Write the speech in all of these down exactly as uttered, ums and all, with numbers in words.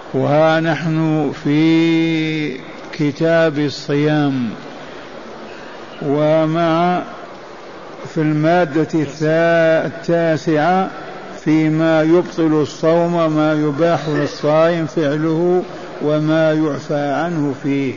وها نحن في كتاب الصيام، ومع في المادة التاسعة فيما يبطل الصوم، ما يباح للصائم فعله وما يعفى عنه فيه.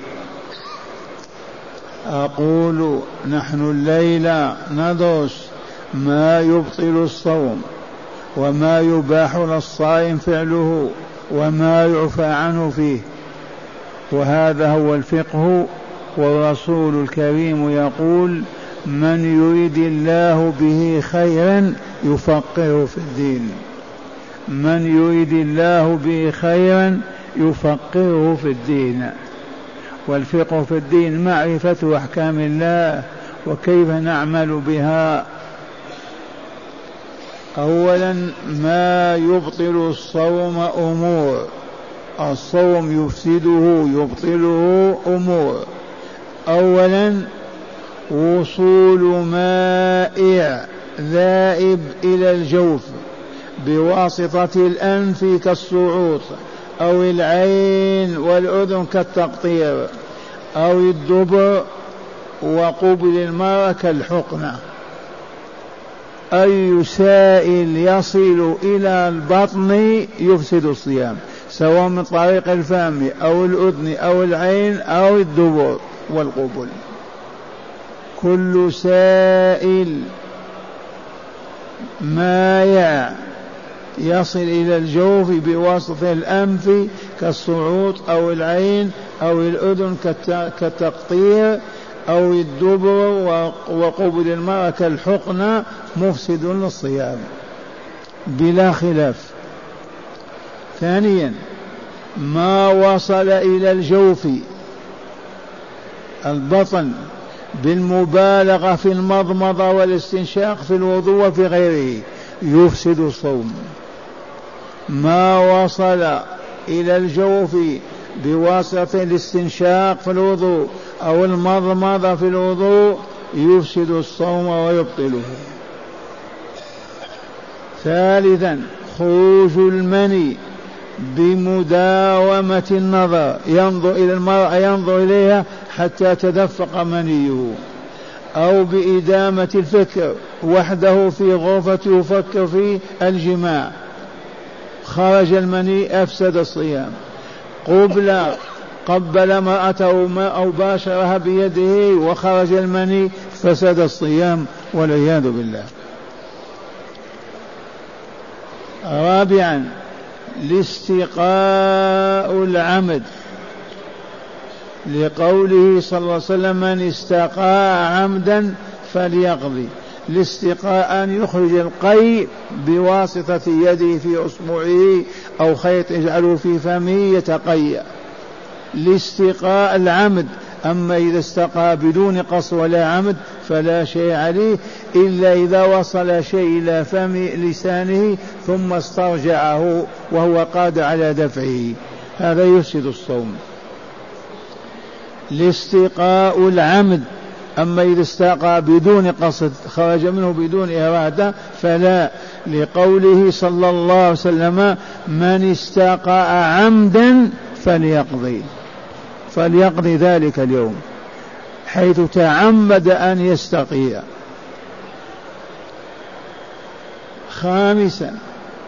أقول نحن الليلة ندرس ما يبطل الصوم وما يباح للصائم فعله وما يعفى عنه فيه، وهذا هو الفقه. والرسول الكريم يقول: من يريد الله به خيرا يفقهه في الدين. من يريد الله به خيرا يفقهه في الدين. والفقه في الدين معرفة أحكام الله وكيف نعمل بها. أولا ما يبطل الصوم أمور، الصوم يفسده يبطله أمور. أولا وصول مائع ذائب إلى الجوف بواسطة الأنف كالصعوط، أو العين والأذن كالتقطير، أو الدبر وقبل المرأة كالحقنة. أي سائل يصل إلى البطن يفسد الصيام، سواء من طريق الفم أو الأذن أو العين أو الدبر والقبل. كل سائل مائع يصل إلى الجوف بواسطة الأنف كالصعوط أو العين أو الأذن كالتقطير أو الدبر وقبل المرأة كالحقنة مفسد للصيام بلا خلاف. ثانيا ما وصل إلى الجوف البطن بالمبالغة في المضمضة والاستنشاق في الوضوء وفي غيره يفسد الصوم. ما وصل إلى الجوف بواسطة الاستنشاق في الوضوء أو المضمضة في الوضوء يفسد الصوم ويبطله. ثالثا خروج المني بمداومة النظر، ينظر إلى المرأة ينظر إليها حتى تدفق منيه، أو بإدامة الفكر وحده في غرفته يفكر في الجماع، خرج المني أفسد الصيام. قبل قبل امرأته أو باشرها بيده وخرج المني فسد الصيام والعياذ بالله. رابعا الاستقاء العمد، لقوله صلى الله عليه وسلم: من استقاء عمدا فليقضي. الاستقاء أن يخرج القيء بواسطة يده في أصبعه أو خيط يجعله في فمه يتقيأ، الاستقاء العمد. أما إذا استقى بدون قص ولا عمد فلا شيء عليه، إلا إذا وصل شيء إلى فم لسانه ثم استرجعه وهو قادر على دفعه، هذا يفسد الصوم. الاستقاء العمد. أما إذا استقى بدون قصد خرج منه بدون إرادة فلا، لقوله صلى الله عليه وسلم: من استقاء عمدا فليقضي فليقضي ذلك اليوم، حيث تعمد أن يستقي. خامسا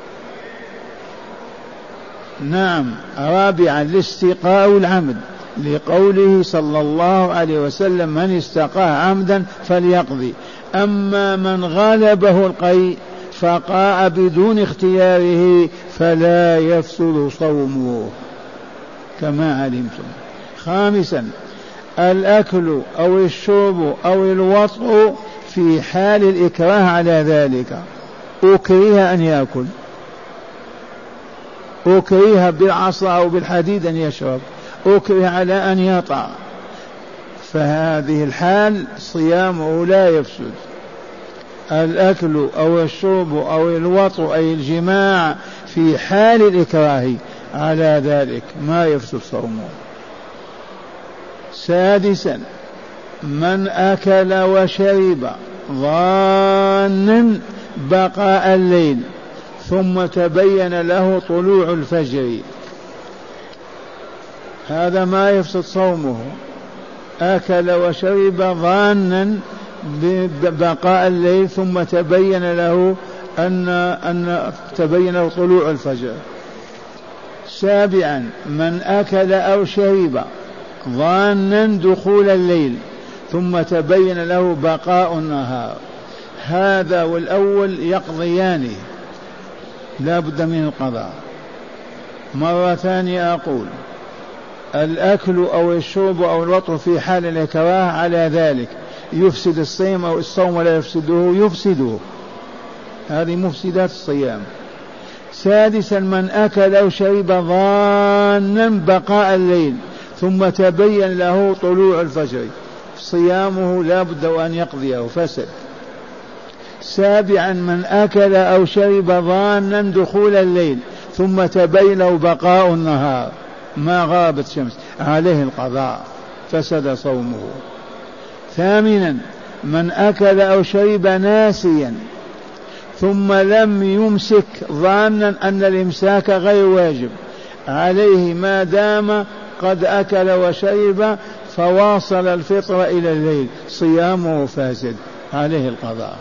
نعم رابعا الاستقاء العمد، لقوله صلى الله عليه وسلم: من استقى عمدا فليقضي. أما من غلبه القيء فقاء بدون اختياره فلا يفسد صومه كما علمتم. خامسا الأكل أو الشرب أو الوطء في حال الإكراه على ذلك، أكره أن يأكل، أكره بالعصا أو بالحديد أن يشرب، أكره على أن يطع، فهذه الحال صيامه لا يفسد. الأكل أو الشرب أو الوطء أي الجماع في حال الإكراه على ذلك ما يفسد صومه. سادسا من أكل وشرب ظانا بقاء الليل ثم تبين له طلوع الفجر، هذا ما يفسد صومه. أكل وشرب ظانا ببقاء الليل ثم تبين له أن, أن تبين له طلوع الفجر. سابعا من أكل أو شرب ظانا دخول الليل ثم تبين له بقاء النهار، هذا والأول يقضيانه لا بد من القضاء. مرة ثانية أقول الأكل أو الشرب أو الوطء في حال الإكراه على ذلك يفسد الصيام أو الصوم ولا يفسده؟ يفسده، هذه مفسدات الصيام. سادسا من أكل أو شرب ظانا بقاء الليل ثم تبين له طلوع الفجر، صيامه لا بد أن يقضيه فسد. سابعا من أكل أو شرب ظانا دخول الليل ثم تبين له بقاء النهار ما غابت شمس، عليه القضاء فسد صومه. ثامنا من أكل أو شرب ناسيا ثم لم يمسك ظانا أن الإمساك غير واجب عليه ما دام قد أكل وشرب فواصل الفطر إلى الليل، صيامه فاسد، عليه القضاء.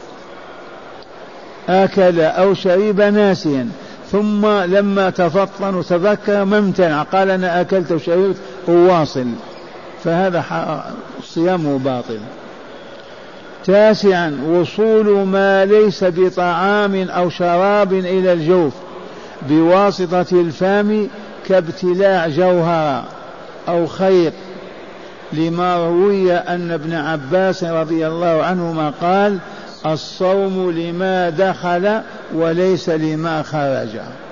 أكل أو شرب ناسيا ثم لما تفطن وتذكر ما امتنع قال أنا أكلت وشربت وواصل، فهذا صيامه باطل. تاسعا وصول ما ليس بطعام أو شراب إلى الجوف بواسطة الفم كابتلاع جوهر أو خيط، لما روي أن ابن عباس رضي الله عنهما قال الصوم لما دخل وليس لما خرج،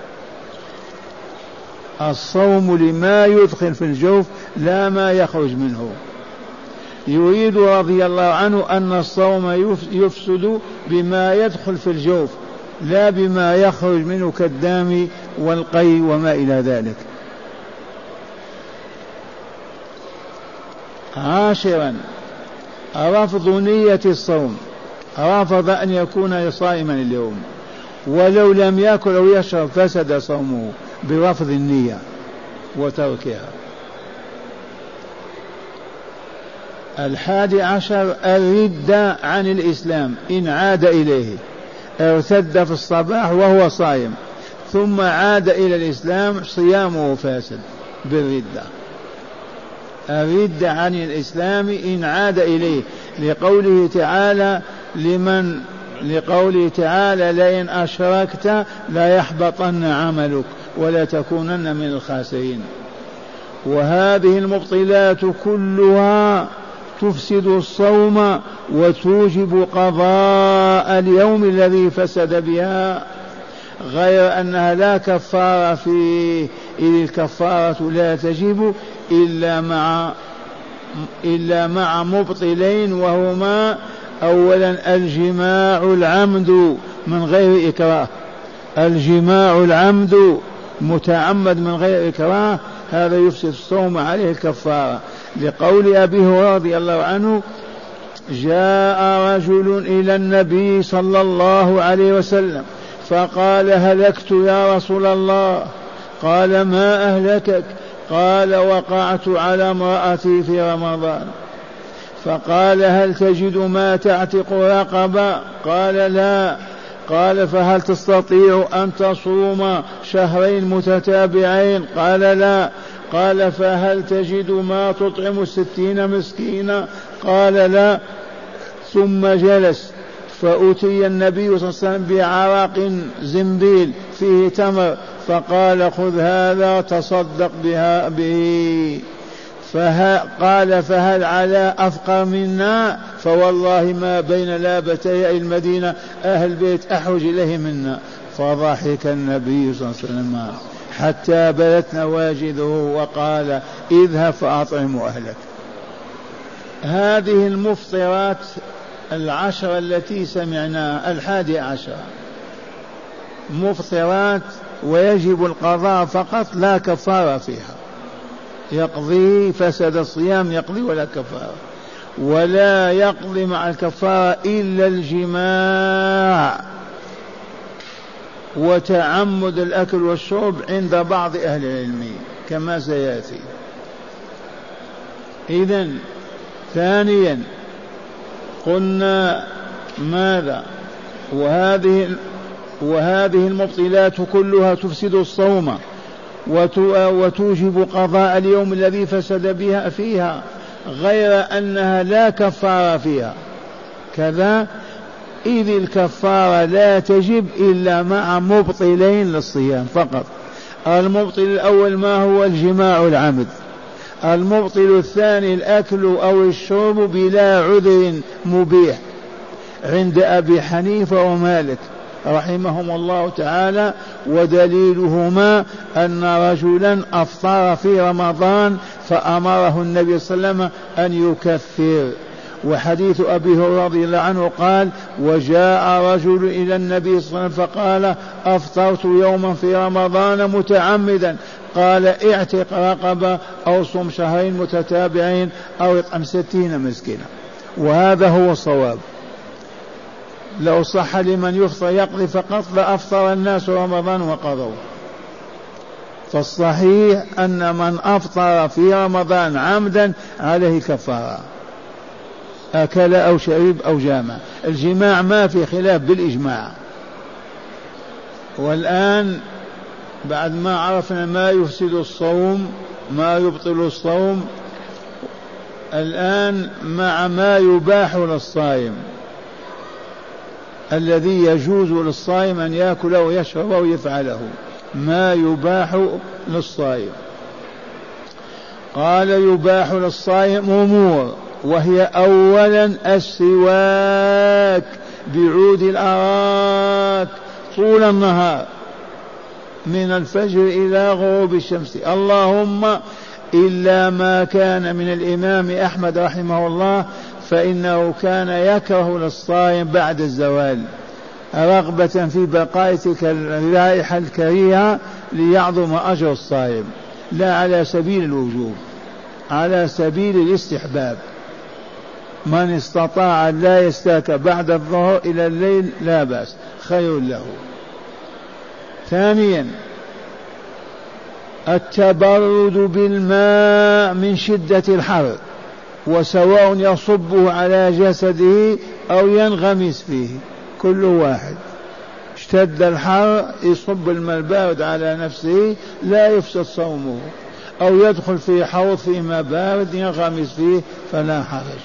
الصوم لما يدخل في الجوف لا ما يخرج منه. يريد رضي الله عنه أن الصوم يفسد بما يدخل في الجوف لا بما يخرج منه كالدم والقي وما إلى ذلك. عاشرا رفض نية الصوم، رفض أن يكون صائما اليوم ولو لم يأكل أو يشرب فسد صومه برفض النية وتركها. الحادي عشر الردة عن الإسلام إن عاد إليه، ارتد في الصباح وهو صائم ثم عاد إلى الإسلام صيامه فاسد بالردة. الردة عن الإسلام إن عاد إليه لقوله تعالى لمن لقوله تعالى لئن أشركت لا يحبطن عملك ولا تكونن من الخاسرين. وهذه المبطلات كلها تفسد الصوم وتوجب قضاء اليوم الذي فسد بها، غير أنها لا كفارة فيه، إذ الكفارة لا تجب إلا مع إلا مع مبطلين، وهما أولا الجماع العمد من غير إكراه، الجماع العمد متعمد من غير إكراه هذا يفسد الصوم عليه الكفارة، لقول أبي هريرة رضي الله عنه جاء رجل إلى النبي صلى الله عليه وسلم فقال هلكت يا رسول الله، قال ما أهلكك؟ قال وقعت على امرأتي في رمضان، فقال هل تجد ما تعتق رقبة؟ قال لا. قال فهل تستطيع أن تصوم شهرين متتابعين؟ قال لا. قال فهل تجد ما تطعم ستين مسكينا؟ قال لا. ثم جلس فأتي النبي صلى الله عليه وسلم بعرق زنبيل فيه تمر فقال خذ هذا تصدق بها به. فقال فهل على أفقر منا؟ فوالله ما بين لابتي المدينة أهل بيت أحوج إليه منا. فضحك النبي صلى الله عليه وسلم حتى بلت نواجذه وقال اذهب فأطعم أهلك. هذه المفطرات العشر التي سمعناها، الحادي عشر مفطرات ويجب القضاء فقط لا كفارة فيها، يقضي فسد الصيام يقضي ولا كفارة، ولا يقضي مع الكفارة إلا الجماع وتعمد الأكل والشرب عند بعض أهل العلم كما سيأتي. إذن ثانيا قلنا ماذا؟ وهذه وهذه المبطلات كلها تفسد الصوم وتوجب قضاء اليوم الذي فسد بها فيها، غير أنها لا كفارة فيها كذا، إذ الكفارة لا تجب إلا مع مبطلين للصيام فقط. المبطل الأول ما هو؟ الجماع العمد. المبطل الثاني الأكل أو الشرب بلا عذر مبيح عند أبي حنيفة ومالك رحمهم الله تعالى، ودليلهما أن رجلا أفطر في رمضان فأمره النبي صلى الله عليه وسلم أن يكفر، وحديث أبي هريرة رضي الله عنه قال: وجاء رجل إلى النبي صلى الله عليه وسلم فقال: أفطرت يوما في رمضان متعمدا، قال: اعتق رقبة أو صم شهرين متتابعين أو اطعم ستين مسكينا. وهذا هو الصواب. لو صح لمن يفطر يقضي فقط لأفطر الناس رمضان وقضوا. فالصحيح أن من أفطر في رمضان عمدا عليه كفارة، أكل أو شرب أو جامع. الجماع ما في خلاف بالإجماع. والآن بعد ما عرفنا ما يفسد الصوم ما يبطل الصوم، الآن مع ما يباح للصائم الذي يجوز للصائم أن يأكل ويشرب ويفعله، ما يباح للصائم. قال: يباح للصائم أمور، وهي أولا السواك بعود الأراك طول النهار من الفجر إلى غروب الشمس، اللهم إلا ما كان من الإمام أحمد رحمه الله فإنه كان يكره للصائم بعد الزوال رغبة في بقاء تلك الرائحة الكريهة ليعظم أجر الصائم، لا على سبيل الوجوب، على سبيل الاستحباب. من استطاع أن لا يستاك بعد الظهر إلى الليل لا بأس، خير له. ثانيا التبرد بالماء من شدة الحر، وسواء يصبه على جسده أو ينغمس فيه، كل واحد. اشتد الحر يصب الماء البارد على نفسه لا يفسد صومه، أو يدخل في حوض في ماء بارد ينغمس فيه فلا حرج.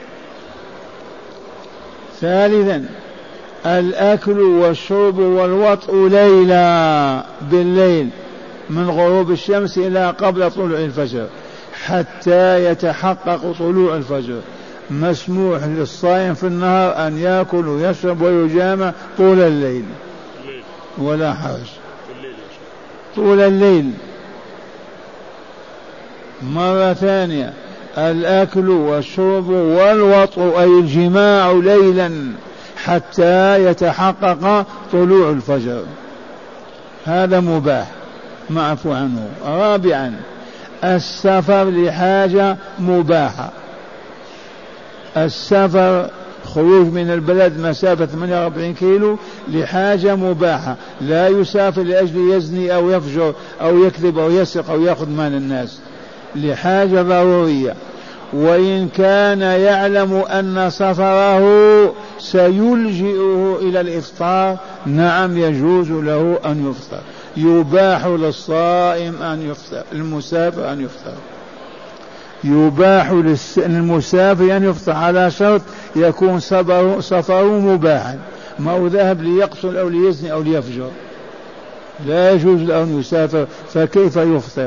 ثالثا الأكل والشرب والوطء ليلا بالليل من غروب الشمس إلى قبل طلوع الفجر حتى يتحقق طلوع الفجر. مسموح للصائم في النهار أن يأكل ويشرب ويجامع طول الليل ولا حرج، طول الليل. مرة ثانية الأكل والشرب والوطء أي الجماع ليلا حتى يتحقق طلوع الفجر، هذا مباح معفو عنه. رابعا السفر لحاجة مباحة، السفر خروج من البلد مسافة ثمانية وأربعين كيلو لحاجة مباحة، لا يسافر لأجل يزني أو يفجر أو يكذب أو يسرق أو يأخذ مال الناس، لحاجة ضرورية. وإن كان يعلم أن سفره سيلجئه إلى الإفطار نعم يجوز له أن يفطر، يباح للصائم أن يفطر، المسافر أن يفطر، يباح للمسافر أن يفطر على شرط يكون سفره مباحا، ما هو ذهب ليقتل أو ليزني أو ليفجر، لا يجوز له أن يسافر، فكيف يفطر؟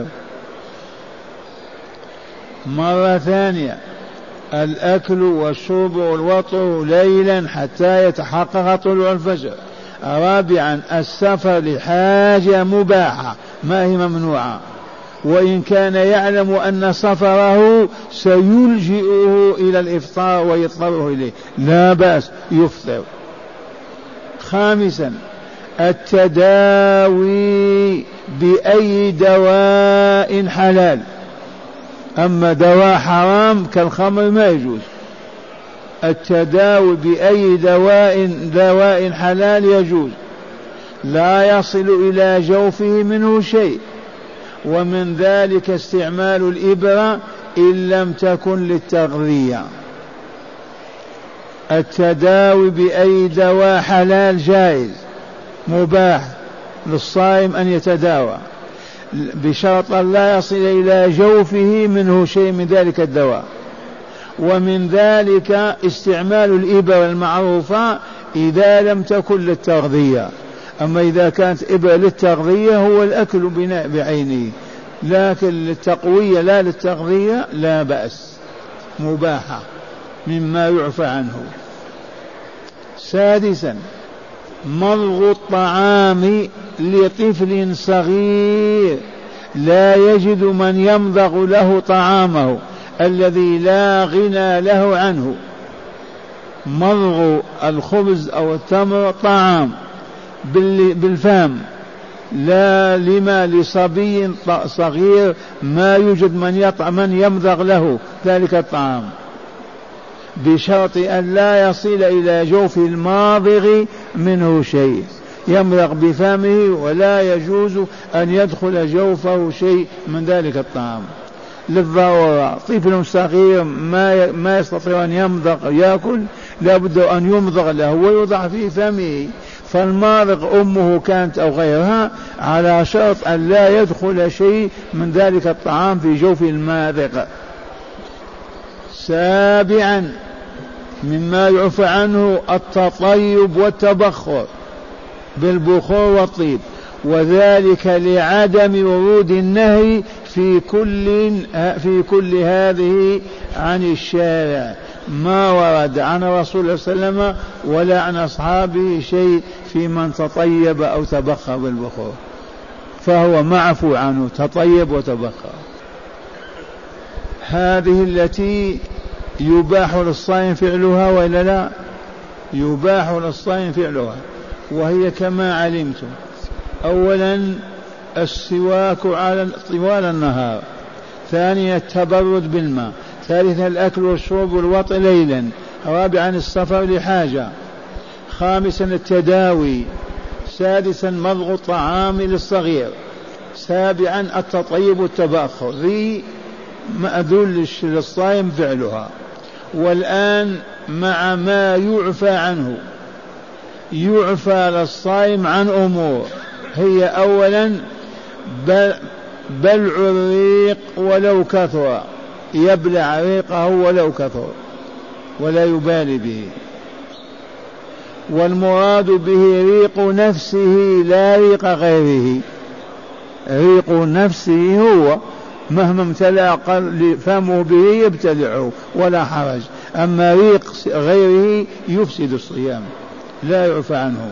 مرة ثانية الأكل والشرب والوطء ليلا حتى يتحقق طلوع الفجر. رابعا السفر لحاجة مباحة ما هي ممنوعة، وإن كان يعلم أن سفره سيلجئه إلى الإفطار ويضطره إليه لا بأس يفطر. خامسا التداوي بأي دواء حلال، أما دواء حرام كالخمر ما يجوز. التداوي بأي دواء دواء حلال يجوز، لا يصل إلى جوفه منه شيء، ومن ذلك استعمال الإبرة إن لم تكن للتغذية. التداوي بأي دواء حلال جائز مباح للصائم أن يتداوى بشرط أن لا يصل إلى جوفه منه شيء من ذلك الدواء. ومن ذلك استعمال الإبر المعروفة إذا لم تكن للتغذية. أما إذا كانت إبرة للتغذية هو الأكل بعينه، لكن للتقوية لا للتغذية لا بأس، مباحة مما يعفى عنه. سادسا مضغ الطعام لطفل صغير لا يجد من يمضغ له طعامه الذي لا غنى له عنه. مضغ الخبز أو التمر طعام بالفم، لا لما لصبي صغير ما يوجد من يطعم من يمضغ له ذلك الطعام، بشرط أن لا يصل إلى جوف الماضغ منه شيء، يمضغ بفمه ولا يجوز أن يدخل جوفه شيء من ذلك الطعام للضرورة. طفل صغير ما ما يستطيع أن يمضغ يأكل، لابد أن يمضغ له ويوضع في فمه، فالماضغ أمه كانت أو غيرها على شرط أن لا يدخل شيء من ذلك الطعام في جوف الماضغ. سابعا مما يعفى عنه التطيب والتبخر بالبخور والطيب، وذلك لعدم ورود النهي في كل في كل هذه عن الشارع، ما ورد عن رسول الله صلى الله عليه وسلم ولا عن أصحابه شيء في من تطيب أو تبخر بالبخور، فهو معفو عنه تطيب وتبخر. هذه التي يباح للصائم فعلها وإلا لا؟ يباح للصائم فعلها، وهي كما علمتم: أولا السواك على طوال النهار، ثانيا التبرد بالماء، ثالثا الأكل والشرب والوطء ليلا، رابعا السفر لحاجة، خامسا التداوي، سادسا مضغ الطعام للصغير، سابعا التطيب والتبخر. ذي مأذون للصائم فعلها. والآن مع ما يعفى عنه، يعفى للصائم عن أمور، هي أولا بلع الريق ولو كثر، يبلع ريقه ولو كثر ولا يبالي به، والمراد به ريق نفسه لا ريق غيره. ريق نفسه هو مهما امتلأ فمه به يبتلعه ولا حرج، أما ريق غيره يفسد الصيام لا يعفى عنه.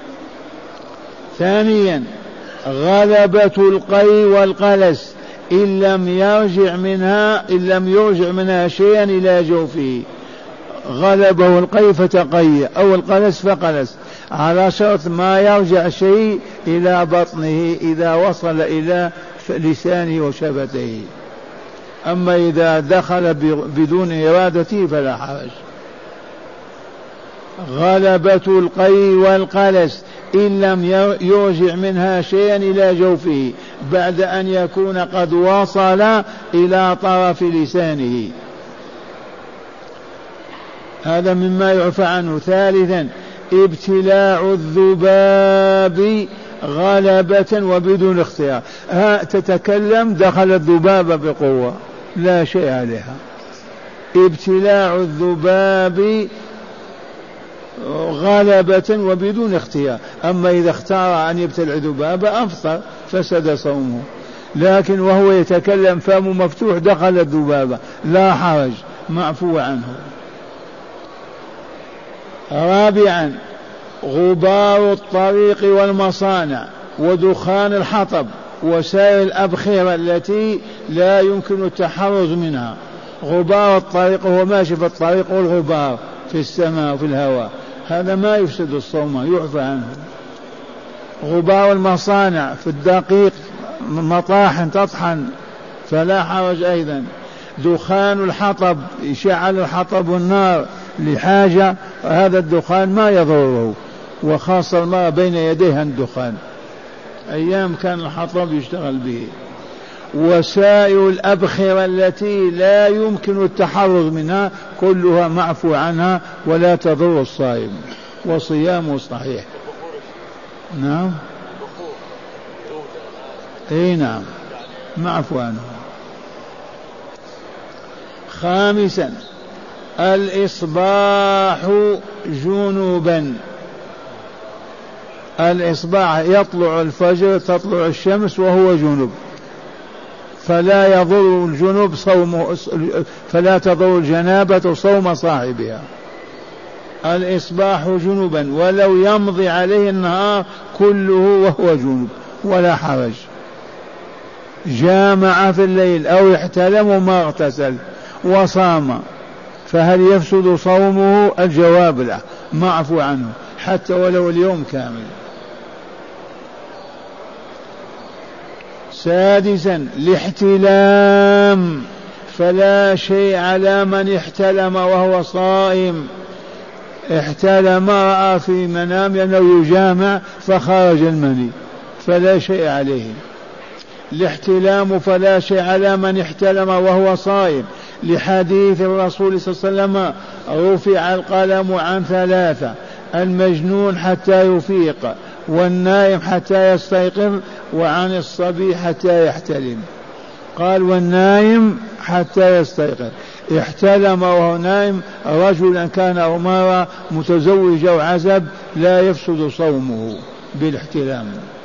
ثانيا غلبة القي والقلس إن لم يرجع منها إن لم يرجع منها شيئا إلى جوفه. غلبه القي فتقي أو القلس فقلس، على شرط ما يرجع شيء إلى بطنه إذا وصل إلى لسانه وشفتيه. أما إذا دخل بدون إرادته فلا حرج. غلبة القي والقلس إن لم يرجع منها شيئا إلى جوفه بعد أن يكون قد وصل إلى طرف لسانه، هذا مما يعفى عنه. ثالثا ابتلاع الذباب غلبة وبدون اختيار، ها تتكلم دخل الذباب بقوة لا شيء عليها. ابتلاع الذباب غلبة وبدون اختيار، أما إذا اختار أن يبتلع ذباب أفطر فسد صومه، لكن وهو يتكلم فمه مفتوح دخل الذبابة لا حرج معفو عنه. رابعا غبار الطريق والمصانع ودخان الحطب وسائر الأبخرة التي لا يمكن التحرز منها. غبار الطريق هو ماشي في الطريق والغبار في السماء وفي الهواء، هذا ما يفسد الصوم يعفى عنه. غبار المصانع في الدقيق مطاحن تطحن فلا حرج أيضا. دخان الحطب يشعل الحطب النار لحاجة، هذا الدخان ما يضره، وخاصة ما بين يديها الدخان، أيام كان الحطب يشتغل به. وسائر الأبخرة التي لا يمكن التحرز منها كلها معفو عنها ولا تضر الصائم وصيامه صحيح. نعم اي نعم معفو عنه. خامسا الإصباح جنوبا. الإصباح يطلع الفجر تطلع الشمس وهو جنوب، فلا يضر الجنوب صوم، فلا تضر الجنابة صوم صاحبها. الإصباح جنوبا ولو يمضي عليه النهار كله وهو جنوب ولا حرج. جامع في الليل أو احتلم وما اغتسل وصام فهل يفسد صومه؟ الجواب لا، معفو عنه حتى ولو اليوم كامل. سادسا الاحتلام، فلا شيء على من احتلم وهو صائم. احتلم رأى في منام أنه يجامع فخرج المني فلا شيء عليه. الاحتلام فلا شيء على من احتلم وهو صائم، لحديث الرسول صلى الله عليه وسلم رفع القلم عن ثلاثة: المجنون حتى يفيق، والنائم حتى يستيقظ، وعن الصبي حتى يحتلم. قال والنائم حتى يستيقظ. احتلم وهو نائم رجلا كان أو امرأة متزوج أو عزب لا يفسد صومه بالاحتلام.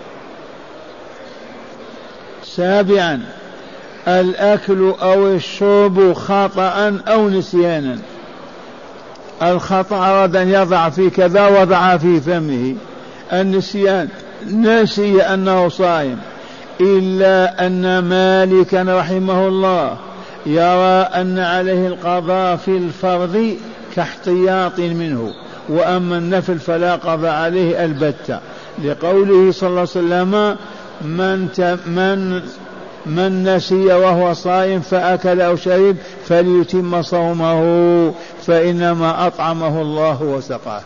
سابعا الأكل أو الشرب خطأ أو نسيانا. الخطأ أراد أن يضع في كذا وضع في فمه. النسيان نسي أنه صائم، إلا أن مالكا رحمه الله يرى أن عليه القضاء في الفرض كاحتياط منه، وأما النفل فلا قضاء عليه البتة، لقوله صلى الله عليه وسلم: من من من نسي وهو صائم فأكل أو شرب فليتم صومه فإنما أطعمه الله وسقاه.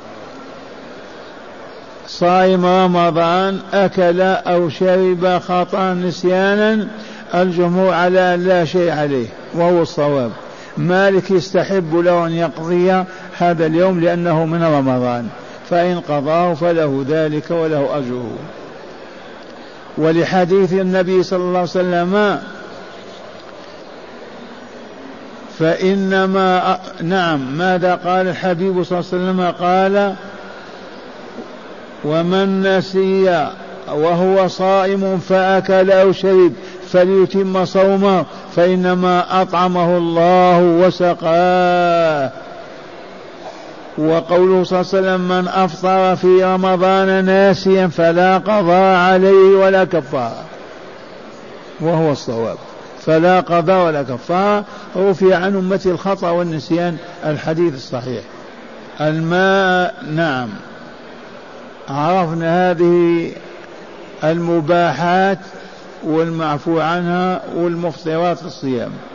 صائم رمضان أكل أو شرب خطأ نسيانا الجمهور على أن لا شيء عليه وهو الصواب. مالك يستحب له أن يقضي هذا اليوم لأنه من رمضان، فإن قضاه فله ذلك وله أجره. ولحديث النبي صلى الله عليه وسلم: فإنما نعم ماذا قال الحبيب صلى الله عليه وسلم؟ قال: ومن نسي وهو صائم فأكل أو شرب فليتم صومه فإنما أطعمه الله وسقاه. وقوله صلى الله عليه وسلم: من أفطر في رمضان ناسيا فلا قضاء عليه ولا كفارة، وهو الصواب، فلا قضاء ولا كفارة. رفع عن أمتي الخطأ والنسيان، الحديث الصحيح. الماء نعم عرفنا هذه المباحات والمعفو عنها والمفطرات الصيام.